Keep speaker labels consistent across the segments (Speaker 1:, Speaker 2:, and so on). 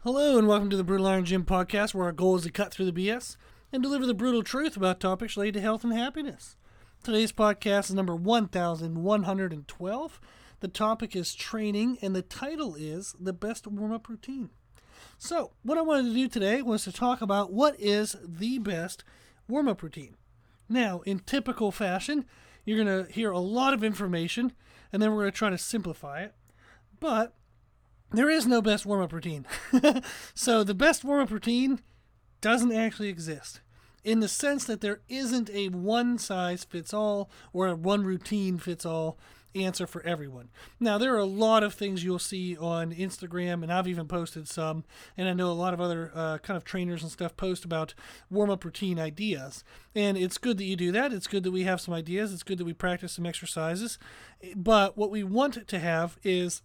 Speaker 1: Hello and welcome to the Brutal Iron Gym podcast, where our goal is to cut through the BS and deliver the brutal truth about topics related to health and happiness. Today's podcast is number 1112. The topic is training, and the title is The Best Warm-Up Routine. So, what I wanted to do today was to talk about what is the best warm-up routine. Now, in typical fashion, you're going to hear a lot of information, and then we're going to try to simplify it. But there is no best warm-up routine. So the best warm-up routine doesn't actually exist, in the sense that there isn't a one-size-fits-all or a one-routine-fits-all answer for everyone. Now, there are a lot of things you'll see on Instagram, and I've even posted some, and I know a lot of other kind of trainers and stuff post about warm-up routine ideas. And it's good that you do that. It's good that we have some ideas. It's good that we practice some exercises. But what we want to have is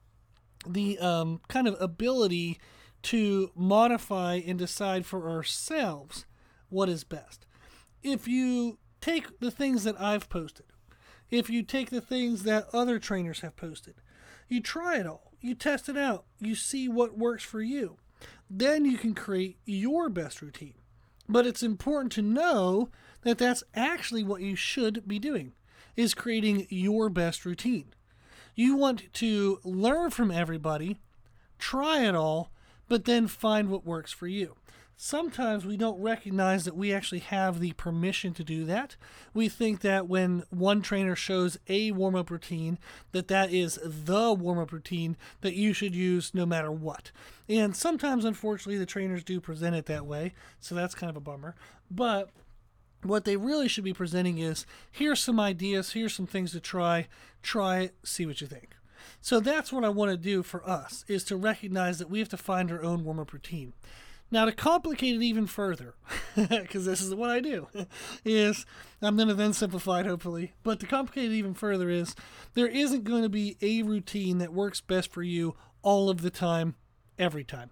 Speaker 1: the kind of ability to modify and decide for ourselves what is best. If you take the things that I've posted, if you take the things that other trainers have posted, you try it all, you test it out, you see what works for you, then you can create your best routine. But it's important to know that that's actually what you should be doing, is creating your best routine. You want to learn from everybody, try it all, but then find what works for you. Sometimes we don't recognize that we actually have the permission to do that. We think that when one trainer shows a warm-up routine, that is the warm-up routine that you should use no matter what. And sometimes, unfortunately, the trainers do present it that way, so that's kind of a bummer. But what they really should be presenting is, here's some ideas, here's some things to try it, see what you think. So that's what I want to do for us, is to recognize that we have to find our own warm-up routine. Now, to complicate it even further, because this is what I do, is, I'm going to then simplify it hopefully, but to complicate it even further is, there isn't going to be a routine that works best for you all of the time, every time.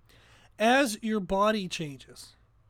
Speaker 1: As your body changes,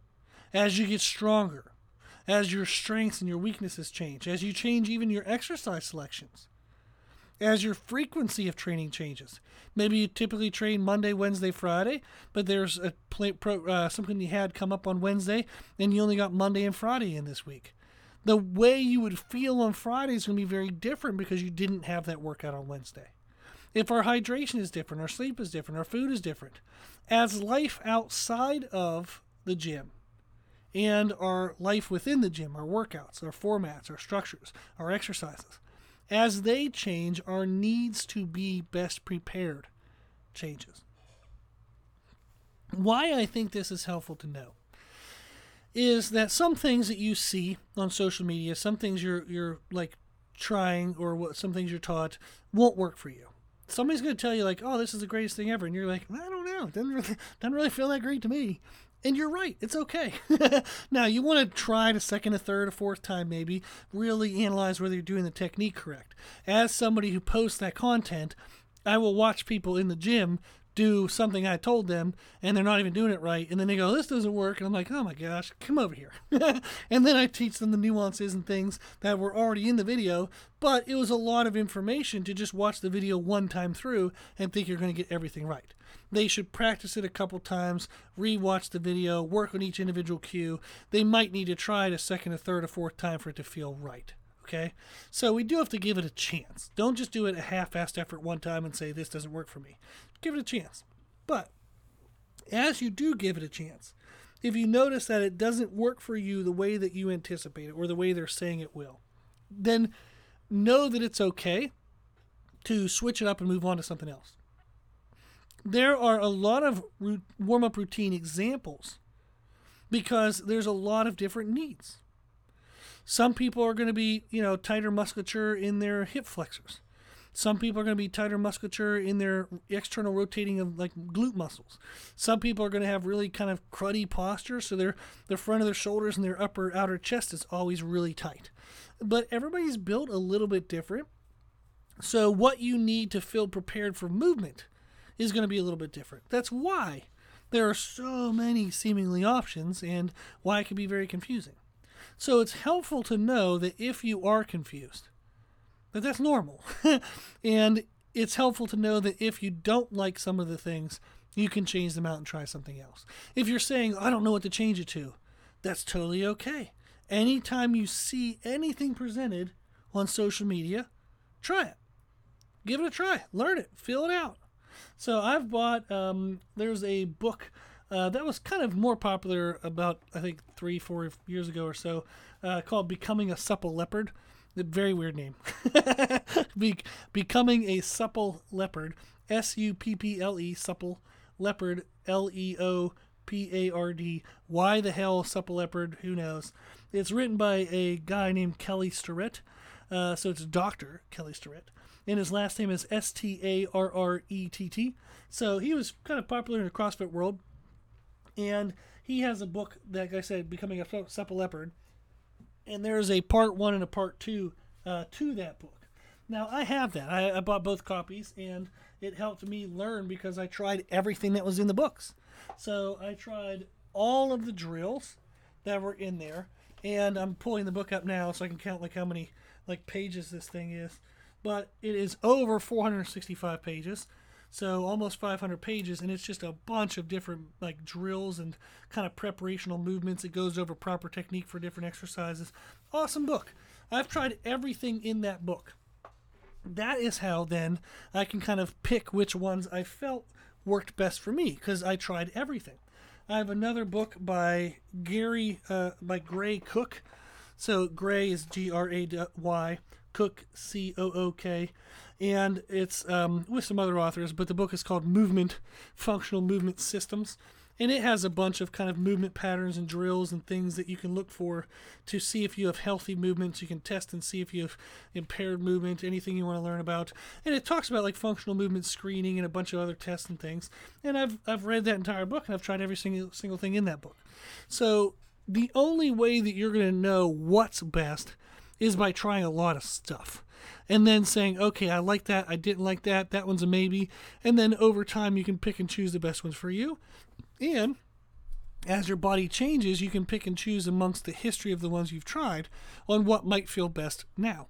Speaker 1: as you get stronger, as your strengths and your weaknesses change, as you change even your exercise selections, as your frequency of training changes. Maybe you typically train Monday, Wednesday, Friday, but there's something you had come up on Wednesday, and you only got Monday and Friday in this week. The way you would feel on Friday is going to be very different because you didn't have that workout on Wednesday. If our hydration is different, our sleep is different, our food is different, as life outside of the gym and our life within the gym, our workouts, our formats, our structures, our exercises, as they change, our needs to be best prepared changes. Why I think this is helpful to know is that some things that you see on social media, some things you're like trying, or some things you're taught, won't work for you. Somebody's going to tell you like, oh, this is the greatest thing ever, and you're like, I don't know, doesn't really feel that great to me. And you're right, it's okay. Now, you want to try it a second, a third, a fourth time maybe, really analyze whether you're doing the technique correct. As somebody who posts that content, I will watch people in the gym do something I told them, and they're not even doing it right, and then they go, this doesn't work, and I'm like, oh my gosh, come over here. And then I teach them the nuances and things that were already in the video, but it was a lot of information to just watch the video one time through and think you're going to get everything right. They should practice it a couple times, re-watch the video, work on each individual cue. They might need to try it a second, a third, a fourth time for it to feel right. Okay? So we do have to give it a chance. Don't just do it a half-assed effort one time and say, this doesn't work for me. Give it a chance. But as you do give it a chance, if you notice that it doesn't work for you the way that you anticipate it or the way they're saying it will, then know that it's okay to switch it up and move on to something else. There are a lot of warm-up routine examples because there's a lot of different needs. Some people are going to be, tighter musculature in their hip flexors. Some people are going to be tighter musculature in their external rotating of like glute muscles. Some people are going to have really kind of cruddy posture, so the front of their shoulders and their upper outer chest is always really tight. But everybody's built a little bit different. So what you need to feel prepared for movement is going to be a little bit different. That's why there are so many seemingly options and why it can be very confusing. So it's helpful to know that if you are confused, that's normal. And it's helpful to know that if you don't like some of the things, you can change them out and try something else. If you're saying, I don't know what to change it to, that's totally okay. Anytime you see anything presented on social media, try it. Give it a try. Learn it. Feel it out. So I've bought, there's a book that was kind of more popular about, I think, 3-4 years ago or so, called Becoming a Supple Leopard. A very weird name. Becoming a Supple Leopard. S-U-P-P-L-E, Supple Leopard, Leopard. Why the hell Supple Leopard? Who knows? It's written by a guy named Kelly Starrett. So it's Dr. Kelly Starrett. And his last name is Starrett. So he was kind of popular in the CrossFit world. And he has a book that, like I said, Becoming a Supple Leopard. And there's a part 1 and a part 2 to that book. Now, I have that. I bought both copies, and it helped me learn because I tried everything that was in the books. So I tried all of the drills that were in there. And I'm pulling the book up now so I can count how many pages this thing is. But it is over 465 pages. So almost 500 pages, and it's just a bunch of different drills and kind of preparational movements. It goes over proper technique for different exercises. Awesome book. I've tried everything in that book. That is how then I can kind of pick which ones I felt worked best for me because I tried everything. I have another book by Gray Cook. So Gray is Gray, Cook, Cook. And it's with some other authors, but the book is called Functional Movement Systems. And it has a bunch of kind of movement patterns and drills and things that you can look for to see if you have healthy movements. You can test and see if you have impaired movement, anything you want to learn about. And it talks about functional movement screening and a bunch of other tests and things. And I've read that entire book, and I've tried every single thing in that book. So the only way that you're going to know what's best is by trying a lot of stuff. And then saying, okay, I like that, I didn't like that, that one's a maybe. And then over time, you can pick and choose the best ones for you. And as your body changes, you can pick and choose amongst the history of the ones you've tried on what might feel best now,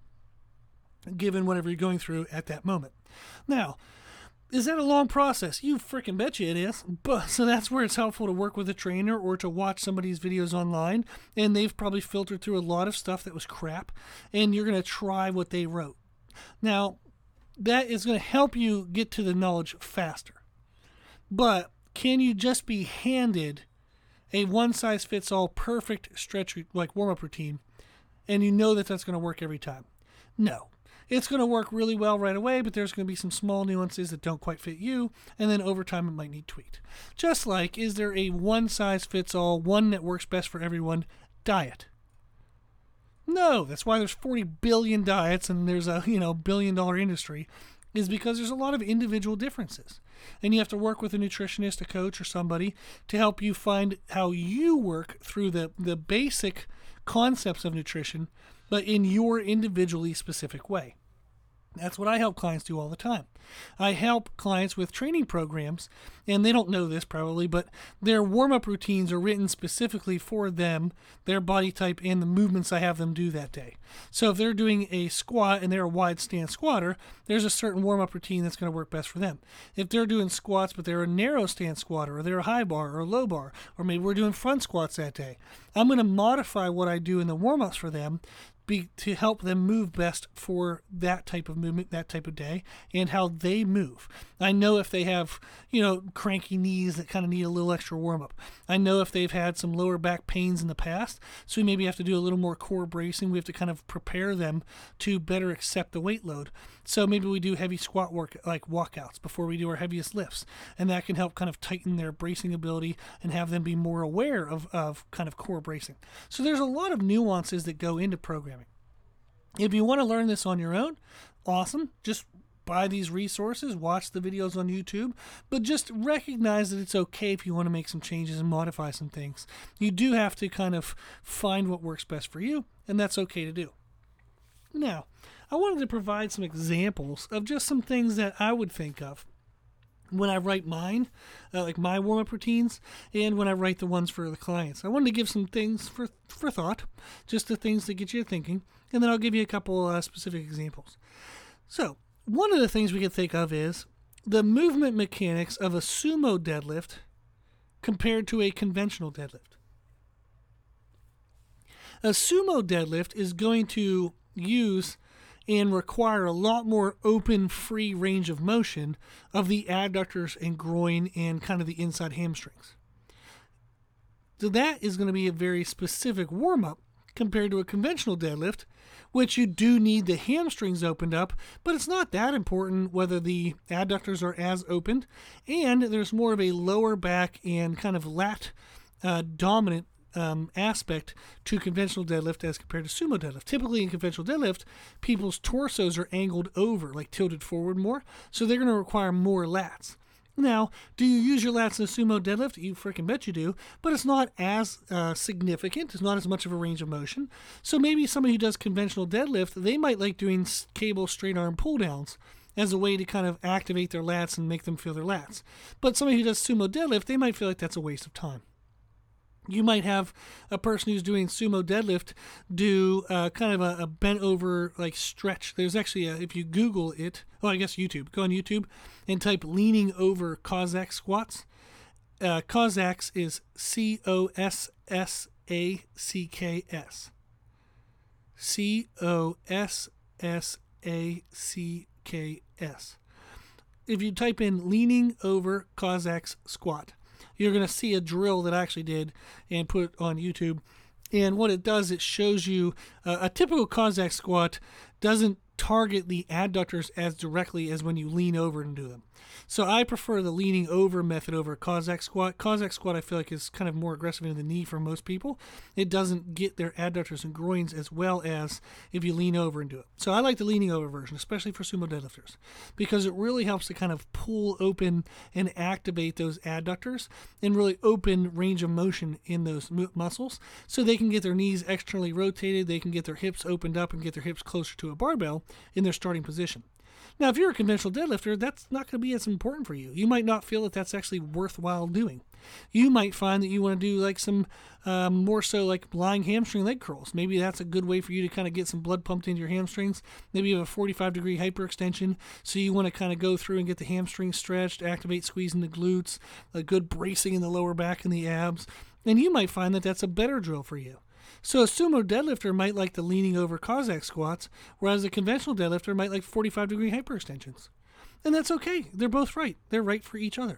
Speaker 1: given whatever you're going through at that moment. Now, is that a long process? You freaking betcha it is. But so that's where it's helpful to work with a trainer or to watch somebody's videos online, and they've probably filtered through a lot of stuff that was crap, and you're going to try what they wrote. Now, that is going to help you get to the knowledge faster. But can you just be handed a one-size-fits-all perfect stretch warm-up routine, and you know that that's going to work every time? No. It's going to work really well right away, but there's going to be some small nuances that don't quite fit you, and then over time it might need tweaked. Just like, is there a one-size-fits-all, one that works best for everyone diet? No, that's why there's 40 billion diets and there's a billion-dollar industry, is because there's a lot of individual differences. And you have to work with a nutritionist, a coach, or somebody to help you find how you work through the basic concepts of nutrition, but in your individually specific way. That's what I help clients do all the time. I help clients with training programs, and they don't know this probably, but their warm-up routines are written specifically for them, their body type, and the movements I have them do that day. So if they're doing a squat and they're a wide stance squatter, there's a certain warm-up routine that's going to work best for them. If they're doing squats but they're a narrow stance squatter, or they're a high bar or a low bar, or maybe we're doing front squats that day, I'm going to modify what I do in the warm-ups for them to help them move best for that type of movement, that type of day, and how they move. I know if they have, cranky knees that kind of need a little extra warm-up. I know if they've had some lower back pains in the past, so we maybe have to do a little more core bracing. We have to kind of prepare them to better accept the weight load. So maybe we do heavy squat work, like walkouts, before we do our heaviest lifts, and that can help kind of tighten their bracing ability and have them be more aware of kind of core bracing. So there's a lot of nuances that go into programming. If you want to learn this on your own, awesome. Just buy these resources, watch the videos on YouTube, but just recognize that it's okay if you want to make some changes and modify some things. You do have to kind of find what works best for you, and that's okay to do. Now, I wanted to provide some examples of just some things that I would think of when I write mine, like my warm-up routines, and when I write the ones for the clients. I wanted to give some things for thought, just the things that get you thinking, and then I'll give you a couple specific examples. So, one of the things we can think of is the movement mechanics of a sumo deadlift compared to a conventional deadlift. A sumo deadlift is going to use and require a lot more open, free range of motion of the adductors and groin and kind of the inside hamstrings. So that is going to be a very specific warm-up compared to a conventional deadlift, which you do need the hamstrings opened up, but it's not that important whether the adductors are as opened, and there's more of a lower back and kind of lat dominant aspect to conventional deadlift as compared to sumo deadlift. Typically in conventional deadlift, people's torsos are angled over, like tilted forward more, so they're going to require more lats. Now, do you use your lats in a sumo deadlift? You freaking bet you do, but it's not as significant. It's not as much of a range of motion. So maybe somebody who does conventional deadlift, they might like doing cable straight arm pull downs as a way to kind of activate their lats and make them feel their lats. But somebody who does sumo deadlift, they might feel like that's a waste of time. You might have a person who's doing sumo deadlift do kind of a bent over like stretch. There's actually if you Google it, I guess YouTube. Go on YouTube and type leaning over Cossack squats. Cossacks is Cossacks. Cossacks. If you type in leaning over Cossacks squat, you're going to see a drill that I actually did and put on YouTube. And what it does, it shows you a typical Cossack squat doesn't target the adductors as directly as when you lean over and do them. So I prefer the leaning over method over Cossack squat. Cossack squat I feel like is kind of more aggressive in the knee for most people. It doesn't get their adductors and groins as well as if you lean over and do it. So I like the leaning over version, especially for sumo deadlifters, because it really helps to kind of pull open and activate those adductors and really open range of motion in those muscles so they can get their knees externally rotated, they can get their hips opened up and get their hips closer to a barbell in their starting position. Now, if you're a conventional deadlifter, that's not going to be as important for you. You might not feel that that's actually worthwhile doing. You might find that you want to do like some more so like lying hamstring leg curls. Maybe that's a good way for you to kind of get some blood pumped into your hamstrings. Maybe you have a 45-degree hyperextension, so you want to kind of go through and get the hamstrings stretched, activate squeezing the glutes, a good bracing in the lower back and the abs. And you might find that that's a better drill for you. So a sumo deadlifter might like the leaning over Cossack squats, whereas a conventional deadlifter might like 45-degree hyperextensions. And that's okay. They're both right. They're right for each other.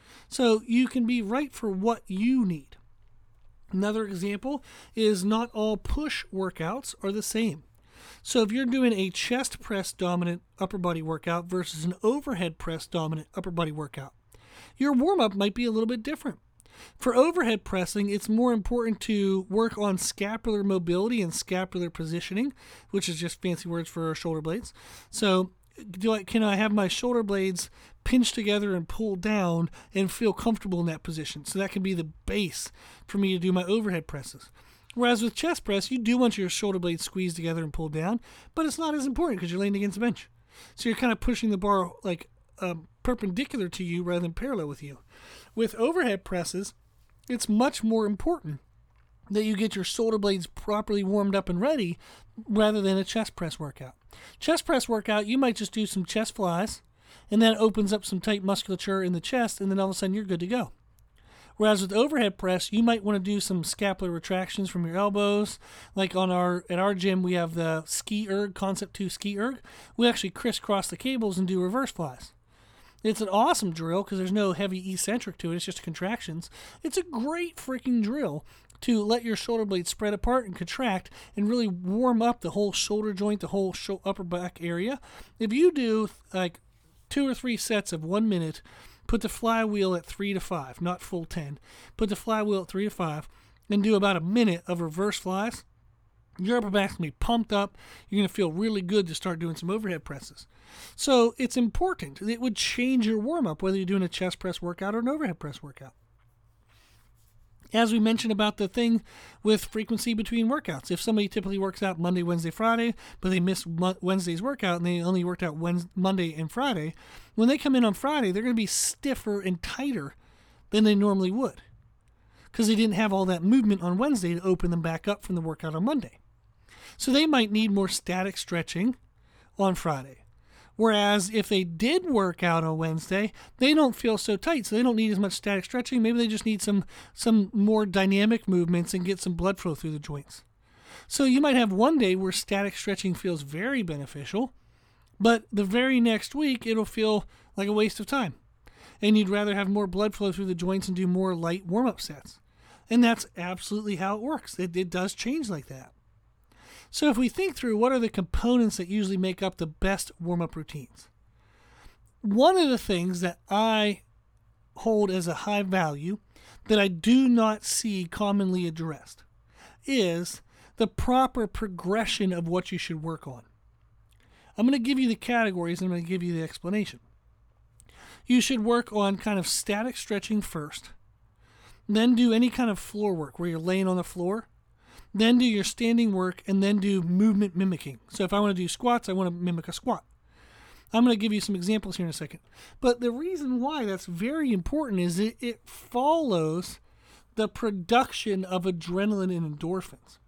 Speaker 1: So you can be right for what you need. Another example is not all push workouts are the same. So if you're doing a chest press dominant upper body workout versus an overhead press dominant upper body workout, your warm-up might be a little bit different. For overhead pressing, it's more important to work on scapular mobility and scapular positioning, which is just fancy words for our shoulder blades. So can I have my shoulder blades pinched together and pulled down and feel comfortable in that position? So that can be the base for me to do my overhead presses. Whereas with chest press, you do want your shoulder blades squeezed together and pulled down, but it's not as important because you're laying against the bench. So you're kind of pushing the bar like perpendicular to you rather than parallel with you. With overhead presses, it's much more important that you get your shoulder blades properly warmed up and ready rather than a chest press workout. Chest press workout, you might just do some chest flies, and that opens up some tight musculature in the chest, and then all of a sudden you're good to go. Whereas with overhead press, you might want to do some scapular retractions from your elbows. Like at our gym, we have the ski erg, Concept 2 ski erg. We actually crisscross the cables and do reverse flies. It's an awesome drill because there's no heavy eccentric to it. It's just contractions. It's a great freaking drill to let your shoulder blades spread apart and contract and really warm up the whole shoulder joint, the whole upper back area. If you do like 2 or 3 sets of 1 minute, put the flywheel at 3 to 5, not full 10. Put the flywheel at 3 to 5 and do about a minute of reverse flies. Your upper back's going to be pumped up. You're going to feel really good to start doing some overhead presses. So it's important. It would change your warm-up whether you're doing a chest press workout or an overhead press workout. As we mentioned about the thing with frequency between workouts, if somebody typically works out Monday, Wednesday, Friday, but they miss Wednesday's workout and they only worked out Monday and Friday, when they come in on Friday, they're going to be stiffer and tighter than they normally would because they didn't have all that movement on Wednesday to open them back up from the workout on Monday. So they might need more static stretching on Friday. Whereas if they did work out on Wednesday, they don't feel so tight, so they don't need as much static stretching. Maybe they just need some more dynamic movements and get some blood flow through the joints. So you might have one day where static stretching feels very beneficial, but the very next week it'll feel like a waste of time. And you'd rather have more blood flow through the joints and do more light warm-up sets. And that's absolutely how it works. It does change like that. So if we think through what are the components that usually make up the best warm-up routines, one of the things that I hold as a high value that I do not see commonly addressed is the proper progression of what you should work on. I'm going to give you the categories and I'm going to give you the explanation. You should work on kind of static stretching first, then do any kind of floor work where you're laying on the floor, then do your standing work, and then do movement mimicking. So if I want to do squats, I want to mimic a squat. I'm going to give you some examples here in a second. But the reason why that's very important is it follows the production of adrenaline and endorphins.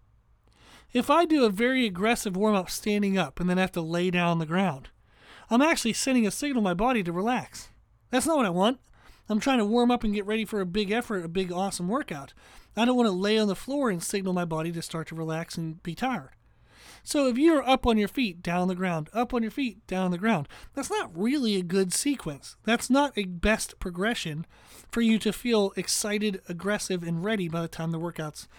Speaker 1: If I do a very aggressive warm-up standing up and then have to lay down on the ground, I'm actually sending a signal to my body to relax. That's not what I want. I'm trying to warm up and get ready for a big effort, a big awesome workout. I don't want to lay on the floor and signal my body to start to relax and be tired. So if you're up on your feet, down on the ground, up on your feet, down on the ground, that's not really a good sequence. That's not a best progression for you to feel excited, aggressive, and ready by the time the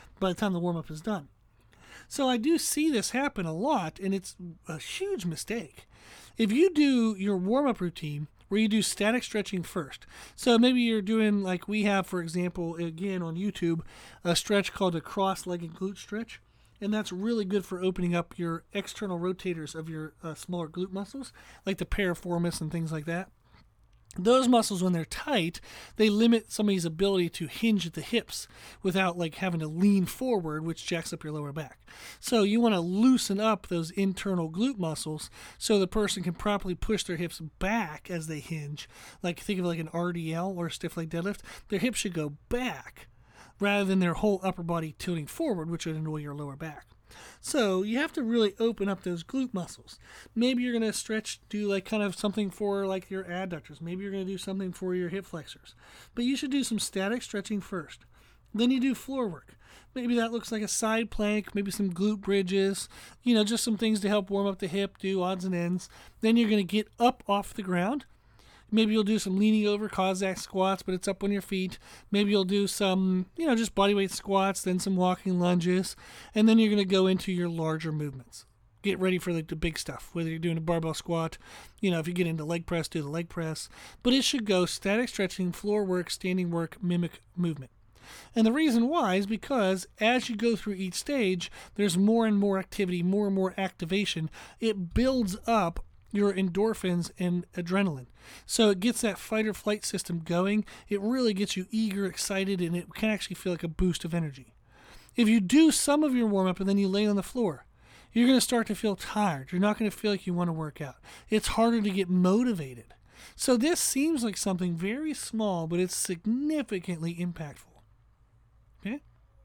Speaker 1: warm-up is done. So I do see this happen a lot, and it's a huge mistake. If you do your warm-up routine where you do static stretching first, so maybe you're doing like we have, for example, again on YouTube, a stretch called a cross-legged glute stretch, and that's really good for opening up your external rotators of your smaller glute muscles, like the piriformis and things like that. Those muscles, when they're tight, they limit somebody's ability to hinge at the hips without like having to lean forward, which jacks up your lower back. So you want to loosen up those internal glute muscles so the person can properly push their hips back as they hinge. Like think of like an RDL or a stiff leg deadlift. Their hips should go back rather than their whole upper body tilting forward, which would annoy your lower back. So you have to really open up those glute muscles. Maybe you're going to do like kind of something for like your adductors. Maybe you're going to do something for your hip flexors. But you should do some static stretching first. Then you do floor work. Maybe that looks like a side plank, maybe some glute bridges, just some things to help warm up the hip, do odds and ends. Then you're going to get up off the ground. Maybe you'll do some leaning over Cossack squats, but it's up on your feet. Maybe you'll do some, just bodyweight squats, then some walking lunges, and then you're going to go into your larger movements. Get ready for like the big stuff, whether you're doing a barbell squat, if you get into leg press, do the leg press. But it should go static stretching, floor work, standing work, mimic movement. And the reason why is because as you go through each stage, there's more and more activity, more and more activation. It builds up your endorphins and adrenaline. So it gets that fight or flight system going. It really gets you eager, excited, and it can actually feel like a boost of energy. If you do some of your warm-up and then you lay on the floor, you're going to start to feel tired. You're not going to feel like you want to work out. It's harder to get motivated. So this seems like something very small, but it's significantly impactful. Okay?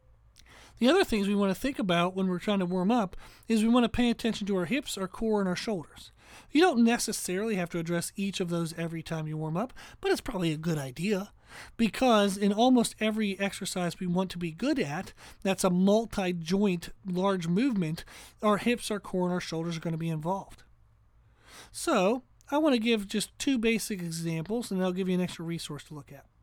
Speaker 1: The other things we want to think about when we're trying to warm up is we want to pay attention to our hips, our core, and our shoulders. You don't necessarily have to address each of those every time you warm up, but it's probably a good idea because in almost every exercise we want to be good at, that's a multi-joint large movement, our hips, our core, and our shoulders are going to be involved. So I want to give just two basic examples, and I'll give you an extra resource to look at.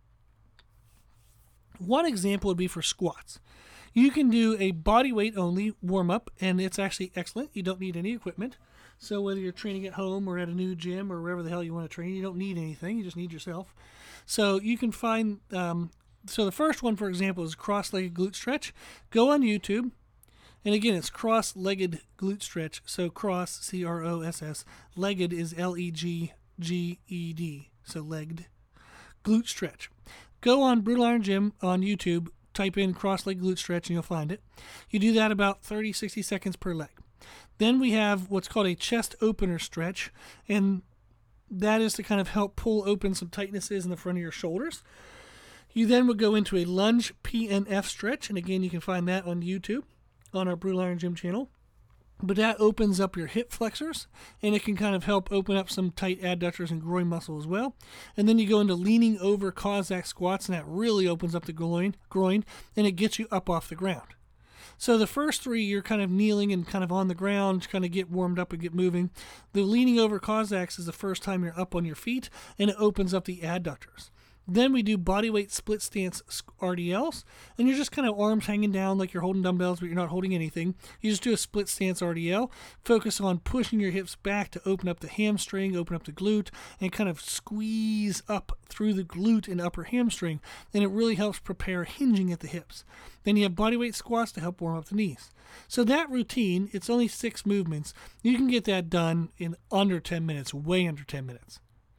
Speaker 1: One example would be for squats. You can do a body weight only warm-up, and it's actually excellent. You don't need any equipment. So whether you're training at home or at a new gym or wherever the hell you want to train, you don't need anything. You just need yourself. So you can find, so the first one, for example, is cross-legged glute stretch. Go on YouTube. And again, it's cross-legged glute stretch. So cross, C-R-O-S-S. Legged is L-E-G-G-E-D. So legged glute stretch. Go on Brutal Iron Gym on YouTube. Type in cross-legged glute stretch and you'll find it. You do that about 30, 60 seconds per leg. Then we have what's called a chest opener stretch, and that is to kind of help pull open some tightnesses in the front of your shoulders. You then would go into a lunge PNF stretch, and again, you can find that on YouTube, on our Brutal Iron Gym channel. But that opens up your hip flexors, and it can kind of help open up some tight adductors and groin muscle as well. And then you go into leaning over Cossack squats, and that really opens up the groin, and it gets you up off the ground. So the first three, you're kind of kneeling and kind of on the ground, kind of get warmed up and get moving. The leaning over Cossacks is the first time you're up on your feet, and it opens up the adductors. Then we do bodyweight split stance RDLs, and you're just kind of arms hanging down like you're holding dumbbells, but you're not holding anything. You just do a split stance RDL, focus on pushing your hips back to open up the hamstring, open up the glute, and kind of squeeze up through the glute and upper hamstring, and it really helps prepare hinging at the hips. Then you have bodyweight squats to help warm up the knees. So that routine, it's only 6 movements. You can get that done in under 10 minutes, way under 10 minutes.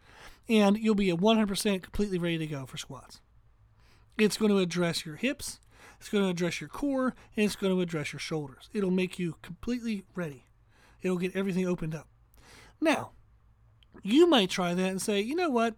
Speaker 1: And you'll be at 100% completely ready to go for squats. It's going to address your hips, it's going to address your core, and it's going to address your shoulders. It'll make you completely ready. It'll get everything opened up. Now, you might try that and say, you know what,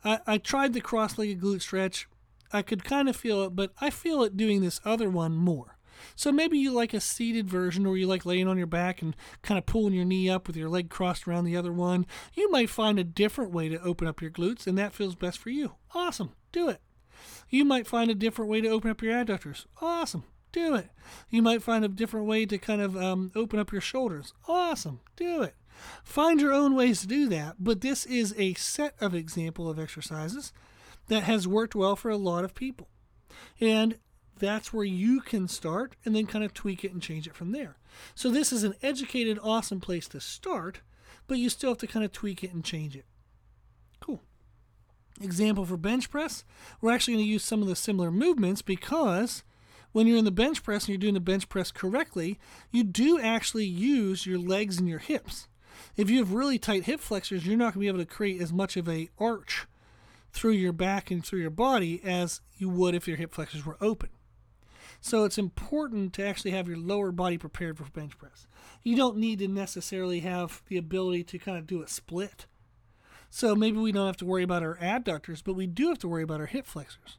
Speaker 1: I tried the cross-legged glute stretch. I could kind of feel it, but I feel it doing this other one more. So maybe you like a seated version, or you like laying on your back and kind of pulling your knee up with your leg crossed around the other one. You might find a different way to open up your glutes, and that feels best for you. Awesome. Do it. You might find a different way to open up your adductors. Awesome. Do it. You might find a different way to kind of open up your shoulders. Awesome. Do it. Find your own ways to do that, but this is a set of example of exercises that has worked well for a lot of people. And that's where you can start and then kind of tweak it and change it from there. So this is an educated, awesome place to start, but you still have to kind of tweak it and change it. Cool. Example for bench press, we're actually going to use some of the similar movements, because when you're in the bench press and you're doing the bench press correctly, you do actually use your legs and your hips. If you have really tight hip flexors, you're not going to be able to create as much of a arch through your back and through your body as you would if your hip flexors were open. So it's important to actually have your lower body prepared for bench press. You don't need to necessarily have the ability to kind of do a split. So maybe we don't have to worry about our adductors, but we do have to worry about our hip flexors.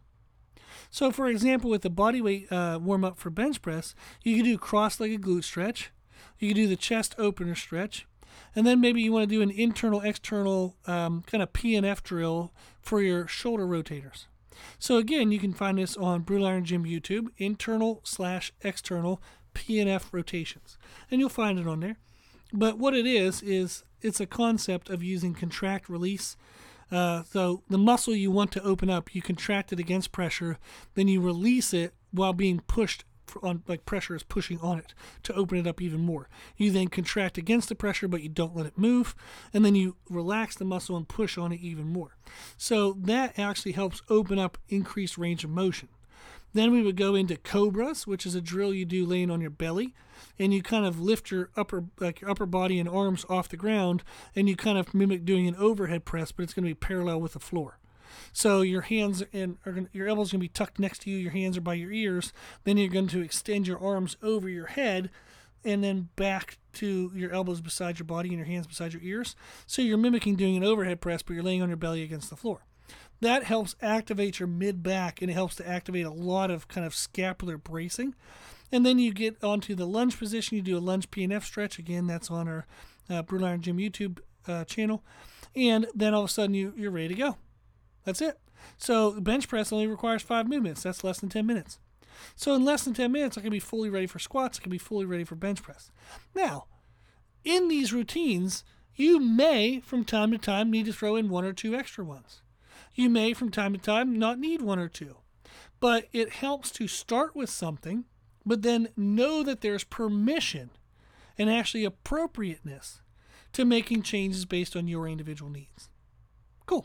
Speaker 1: So for example, with the bodyweight warm-up for bench press, you can do cross-legged glute stretch. You can do the chest opener stretch. And then maybe you want to do an internal-external kind of PNF drill for your shoulder rotators. So again, you can find this on Brutal Iron Gym YouTube, internal/external PNF rotations. And you'll find it on there. But what it is it's a concept of using contract release. So the muscle you want to open up, you contract it against pressure, then you release it while being pushed on, like pressure is pushing on it to open it up even more. You then contract against the pressure, but you don't let it move, and then you relax the muscle and push on it even more. So that actually helps open up increased range of motion. Then we would go into cobras, which is a drill you do laying on your belly, and you kind of lift your upper body and arms off the ground, and you kind of mimic doing an overhead press, but it's going to be parallel with the floor. So your hands your elbows are going to be tucked next to you, your hands are by your ears, then you're going to extend your arms over your head and then back to your elbows beside your body and your hands beside your ears. So you're mimicking doing an overhead press, but you're laying on your belly against the floor. That helps activate your mid-back, and it helps to activate a lot of kind of scapular bracing. And then you get onto the lunge position, you do a lunge PNF stretch. Again, that's on our Brutal Iron Gym YouTube channel. And then all of a sudden you're ready to go. That's it. So the bench press only requires 5 movements. That's less than 10 minutes. So in less than 10 minutes, I can be fully ready for squats. I can be fully ready for bench press. Now, in these routines, you may, from time to time, need to throw in 1 or 2 extra ones. You may, from time to time, not need 1 or 2. But it helps to start with something, but then know that there's permission and actually appropriateness to making changes based on your individual needs. Cool.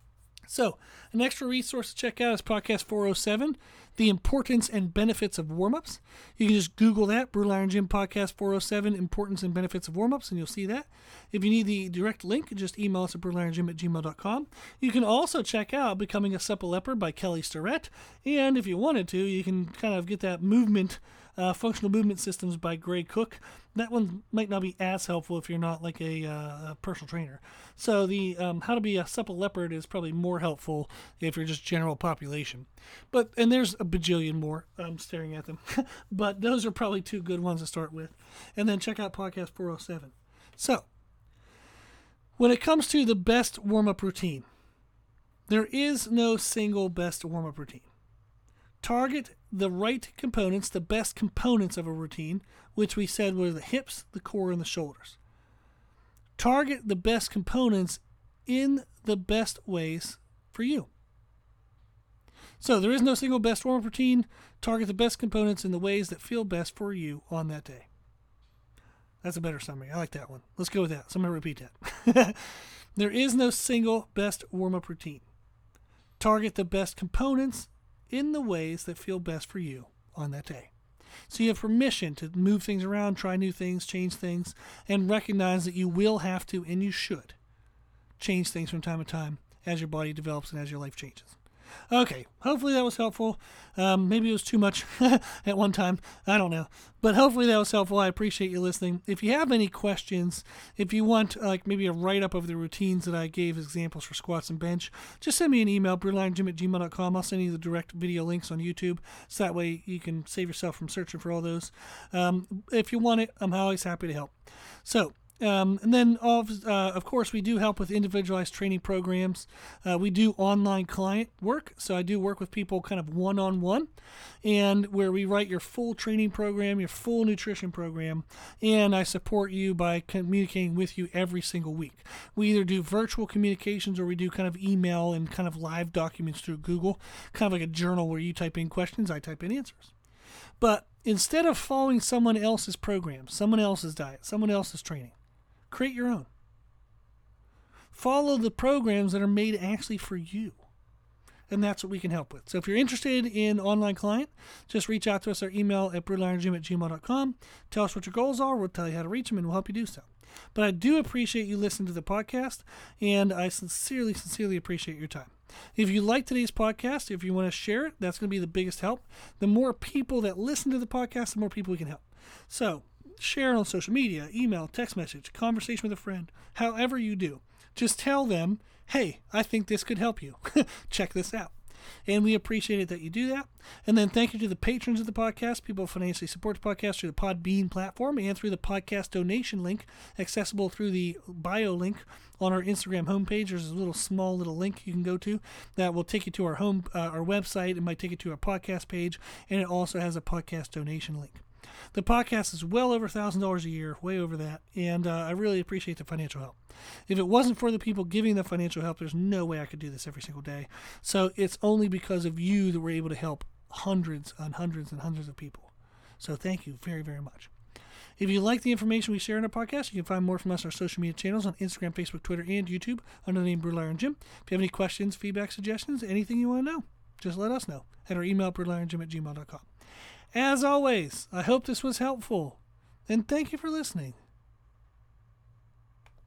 Speaker 1: So, an extra resource to check out is podcast 407, The Importance and Benefits of Warm-Ups. You can just Google that, Brutal Iron Gym Podcast 407, Importance and Benefits of Warm-Ups, and you'll see that. If you need the direct link, just email us at brutalirongym@gmail.com. You can also check out Becoming a Supple Leopard by Kelly Starrett, and if you wanted to, you can kind of get that movement, Functional Movement Systems by Gray Cook. That one might not be as helpful if you're not like a personal trainer. So the How to Be a Supple Leopard is probably more helpful if you're just general population. And there's a bajillion more. I'm staring at them. But those are probably 2 good ones to start with. And then check out podcast 407. So, when it comes to the best warm-up routine, there is no single best warm-up routine. Target the right components, the best components of a routine, which we said were the hips, the core, and the shoulders. Target the best components in the best ways for you. So there is no single best warm-up routine. Target the best components in the ways that feel best for you on that day. That's a better summary. I like that one. Let's go with that. So I'm going to repeat that. There is no single best warm-up routine. Target the best components in the ways that feel best for you on that day. So you have permission to move things around, try new things, change things, and recognize that you will have to, and you should, change things from time to time as your body develops and as your life changes. Okay, hopefully that was helpful. Maybe it was too much at one time. I don't know. But hopefully that was helpful. I appreciate you listening. If you have any questions, if you want maybe a write-up of the routines that I gave as examples for squats and bench, just send me an email, brutalirongym@gmail.com. I'll send you the direct video links on YouTube, so that way you can save yourself from searching for all those. If you want it, I'm always happy to help. So, and then, of course, we do help with individualized training programs. We do online client work, so I do work with people kind of one-on-one, and where we write your full training program, your full nutrition program, and I support you by communicating with you every single week. We either do virtual communications or we do kind of email and kind of live documents through Google, kind of like a journal where you type in questions, I type in answers. But instead of following someone else's program, someone else's diet, someone else's training, create your own. Follow the programs that are made actually for you. And that's what we can help with. So if you're interested in online client, just reach out to us, our email at brutalirongym@gmail.com. Tell us what your goals are. We'll tell you how to reach them, and we'll help you do so. But I do appreciate you listening to the podcast, and I sincerely, sincerely appreciate your time. If you like today's podcast, if you want to share it, that's going to be the biggest help. The more people that listen to the podcast, the more people we can help. So share it on social media, email, text message, conversation with a friend, however you do. Just tell them, hey, I think this could help you. Check this out. And we appreciate it that you do that. And then thank you to the patrons of the podcast, people who financially support the podcast through the Podbean platform and through the podcast donation link, accessible through the bio link on our Instagram homepage. There's a small little link you can go to that will take you to our our website. It might take you to our podcast page, and it also has a podcast donation link. The podcast is well over $1,000 a year, way over that, and I really appreciate the financial help. If it wasn't for the people giving the financial help, there's no way I could do this every single day. So it's only because of you that we're able to help hundreds and hundreds and hundreds of people. So thank you very, very much. If you like the information we share in our podcast, you can find more from us on our social media channels on Instagram, Facebook, Twitter, and YouTube under the name Brutal Iron Gym. If you have any questions, feedback, suggestions, anything you want to know, just let us know at our email, brutalirongym@gmail.com. As always, I hope this was helpful, and thank you for listening.